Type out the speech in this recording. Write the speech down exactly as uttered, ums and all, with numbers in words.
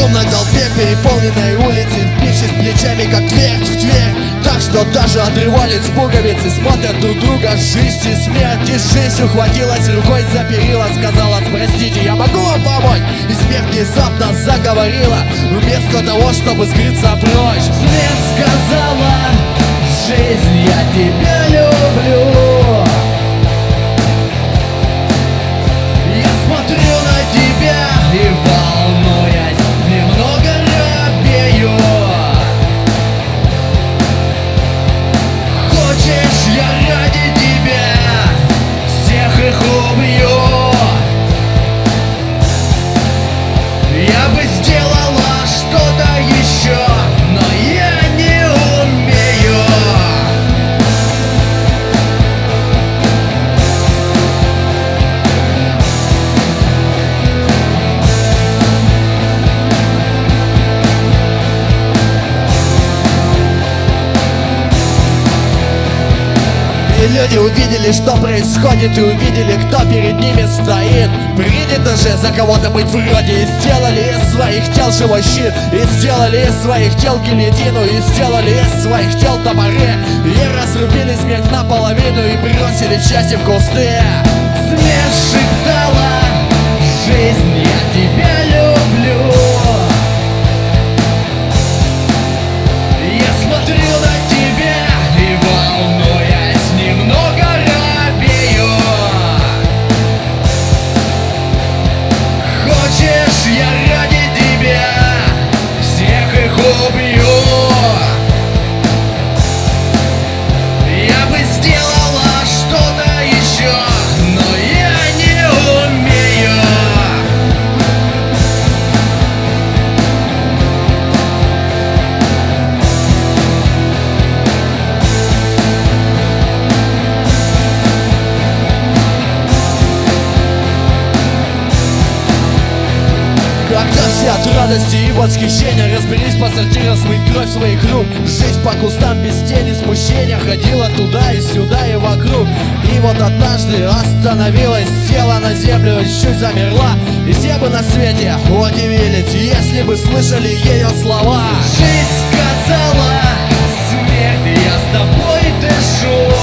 огромной толпе, переполненной улице, впившись плечами, как дверь в дверь, так что даже отрывались пуговицы, смотрят друг друга. Жизнь и смерть, и жизнь ухватилась рукой за перила, сказала: простите, я могу вам помочь? И смерть внезапно заговорила, вместо того, чтобы скрыться прочь. Смерть сказала: жизнь, я тебя люблю. Я смотрю на тебя и, волнуясь, немного робею. Хочешь, я ради тебя всех их убью? Я бы сделала что-то еще, но я не умею. И люди увидели, что происходит, и увидели, кто перед ними стоит. Принято же за кого-то быть вроде. И сделали из своих тел живой щит, и сделали из своих тел гильотину, и сделали из своих тел топоры, и разрубили смерть наполовину, и бросили части в кусты. Смерть шептала: жизнь, я тебя люблю. Я смотрю на тебя и, волнуясь, немного робею. Хочешь, я ради тебя всех их убью? Я бы сделала что-то еще, но я не умею. Когда все от радости и восхищения разберись по сортирам, смыть кровь своих рук. Жизнь по кустам без тени смущения ходила туда и сюда и вокруг. И вот однажды остановилась, села на землю, чуть замерла. И все бы на свете удивились, если бы слышали ее слова. Жизнь сказала: смерть, я с тобой дышу.